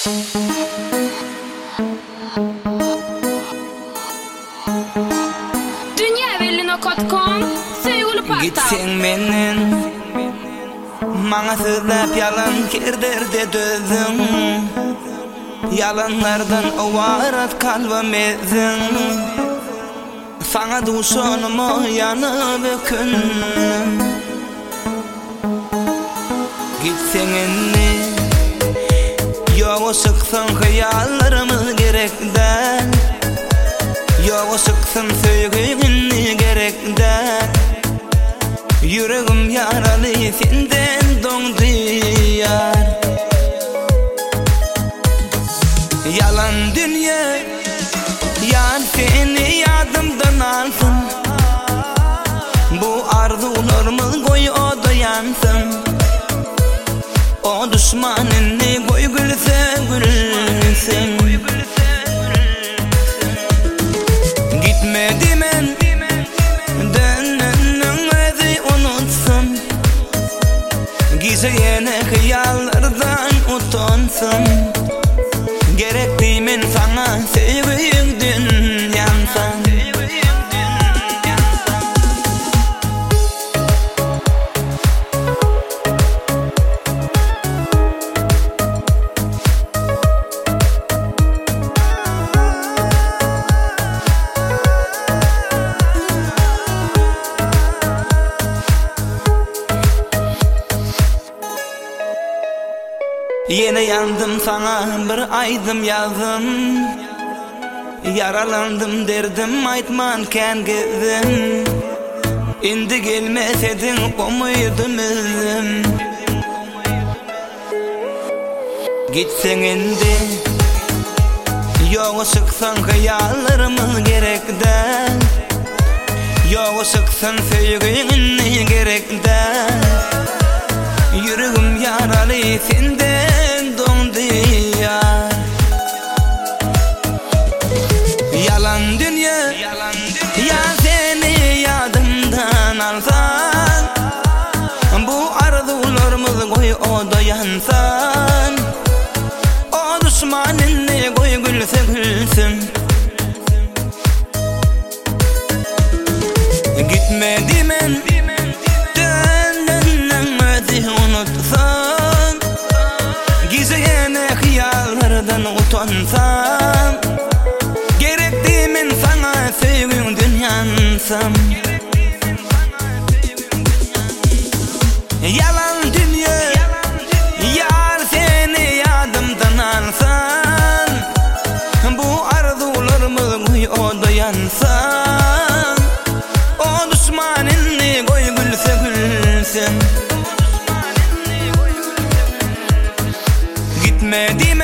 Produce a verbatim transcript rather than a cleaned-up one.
Gitsen menen maňa sözläp ýalan kerderde dözüň, yalanlardan owarat kalbam ezin. Saňa duşanyma ýanyp ökün. Gitsen enni ýoga syksan hyýallarmy gerekden, ýoga syksan söýgüni gerekden. Yüreğim yaralı senden dondu yar. Yalan dünya yar seni yadımdan alsın. Bu arzularımı koy o da yansın. O düşmanını koy gülse gülsün. Gitmedi men gizeyene hıyallardan utansın. Gerekli men sana sevgiden yansan. Yine yandım sana bir aydım yazdım. Yaralandım derdim aytmanken gezdim. Indi gelmesedin o muydum izim. Gitsen indi ýoga syksan hyýallarymyz gerekden, ýoga syksan söýgüni gerekden. Yüreğim yaralı senden dondu yar. Yalan dünya ya seni yadımdan alsan. Bu arzularımız koy o da yansan. O düşmanını koy gülse gülsün. Gitmedi men unutsan, gizeyene hıyallardan utansam. Gerekli men sana sevgünden yansam. Yalan dünya yar seni yadımdan alsan. Bu arzularımız koy o da yansan. O düşmanını koy gülse gülsün. Gitmedi